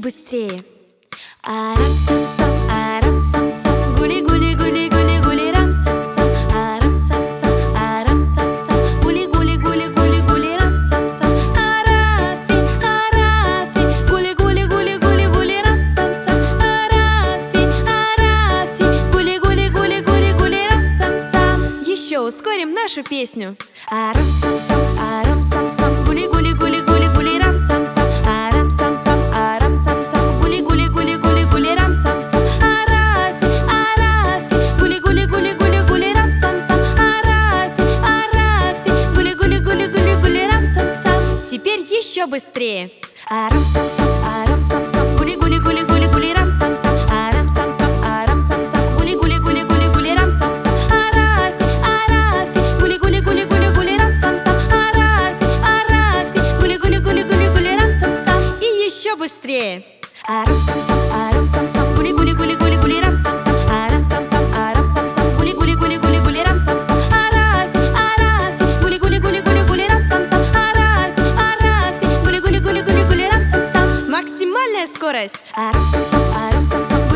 быстрее. Арам-сам-сам, арам-сам-сам, гули-гули-гули-гули-гули, рам-сам-сам, арам-сам-сам, арам-сам-сам, гули-гули-гули-гули-гули, рам-сам-сам, арафи, арафи, гули-гули-гули-гули-гули, рам-сам-сам, арафи, арафи, гули-гули-гули-гули-гули, рам-сам-сам. Еще ускорим нашу песню. Арам-сам-сам, арам-сам-сам, гули-гули-гули-гули-гули, рам-сам-сам, арам-сам-сам, арам-сам-сам, гули-гули-гули-гули-гули, рам-сам-сам, арафи, арафи, гули-гули-гули-гули-гули, рам-сам-сам, арафи, арафи, гули-гули-гули-гули-гули, рам-сам-сам. Теперь еще быстрее. Арам-сам-сам, арам-сам-сам, гули-гули-гули-гули-гули, рам-сам-сам, арам-сам-сам, арам-сам-сам, гули-гули-гули-гули-гули, рам-сам-сам, арафи, арафи, гули-гули-гули-гули-гули, рам-сам-сам, арафи, арафи, гули-гули-гули-гули-гули, рам-сам-сам. И еще быстрее. Арам-сам-сам, арам-сам-сам, гули-гули-гули-гули-гули, рам-сам-сам, арам-сам-сам, арам-сам-сам, гули-гули-гули-гули-гули, рам-сам-сам, арафи, арафи, гули-гули-гули-гули-гули, рам-сам-сам, арафи, арафи, гули-гули-гули-гули-гули, рам-сам-сам. Максимальная скорость. Арам-сам-сам, арам-сам-сам.